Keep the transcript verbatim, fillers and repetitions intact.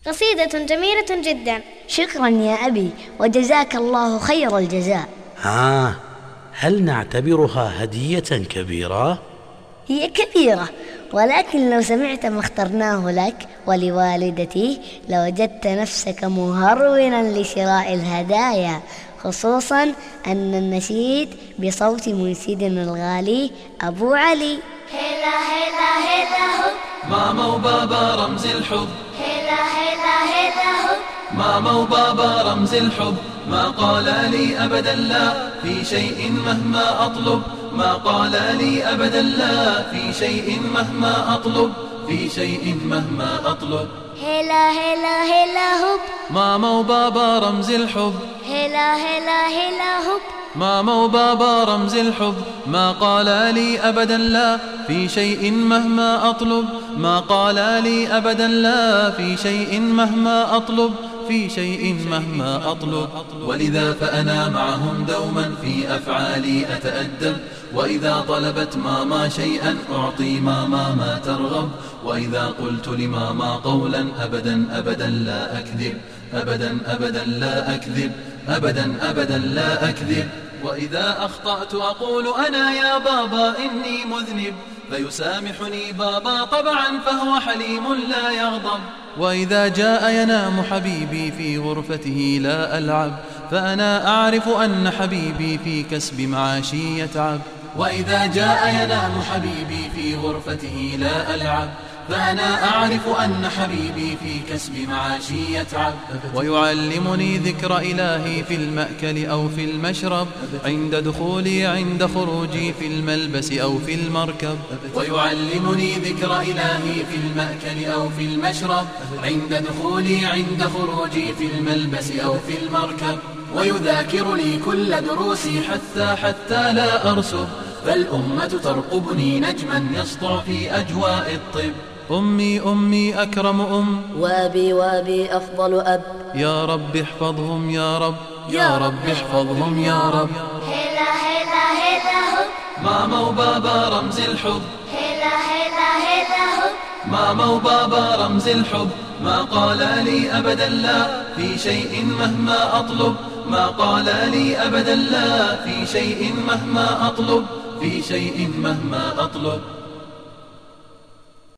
قصيدة جميلة جدا. شكرا يا أبي، وجزاك الله خير الجزاء. ها، هل نعتبرها هدية كبيرة؟ هي كبيرة، ولكن لو سمعت ما اخترناه لك ولوالدتي لوجدت نفسك مهرونا لشراء الهدايا، خصوصا أن النشيد بصوت منشدنا الغالي أبو علي. هلا هلا هلا هو ماما وبابا رمز الحب، هلا هلا هلا هو ماما وبابا رمز الحب، ما قال لي أبدا لا في شيء مهما أطلب، ما قال لي أبدا لا في شيء مهما أطلب، في شيء مهما أطلب. هلا هلا هلا هو ماما وبابا رمز الحب، هلا هلا هلا هو ماما وبابا رمز الحب، ما قال لي أبدا لا في شيء مهما أطلب، ما قال لي أبدا لا في شيء مهما أطلب، في شيء مهما أطلب. ولذا فأنا معهم دوما في أفعالي أتأدب، وإذا طلبت ماما شيئا أعطي ماما ما ترغب، وإذا قلت لماما قولا أبدا أبدا لا أكذب، أبدا أبدا لا أكذب، أبدا أبدا لا أكذب. وإذا أخطأت أقول أنا يا بابا إني مذنب، فيسامحني بابا طبعا فهو حليم لا يغضب. وإذا جاء ينام حبيبي في غرفته لا ألعب، فأنا أعرف أن حبيبي في كسب معاشي يتعب. وإذا جاء ينام حبيبي في غرفته لا ألعب، فأنا أعرف أن حبيبي في كسب معاشي يتعب. ويعلمني ذكر إلهي في المأكل أو في المشرب، عند دخولي عند خروجي في الملبس أو في المركب. ويعلمني ذكر إلهي في المأكل أو في المشرب، عند دخولي عند خروجي في الملبس أو في المركب. ويذاكر لي كل دروسي حتى حتى لا أرسب، فالأمة ترقبني نجما يسطع في أجواء الطب. أمي أمي أكرم أم، وأبي وأبي أفضل أب، يا رب احفظهم يا رب، يا رب احفظهم يا رب. هلا هلا هلا هو ماما وبابا رمز الحب، هلا هلا هلا هو ماما وبابا رمز الحب، ما قال لي أبدا لا في شيء مهما أطلب، ما قال لي أبدا لا في شيء مهما أطلب، في شيء مهما أطلب.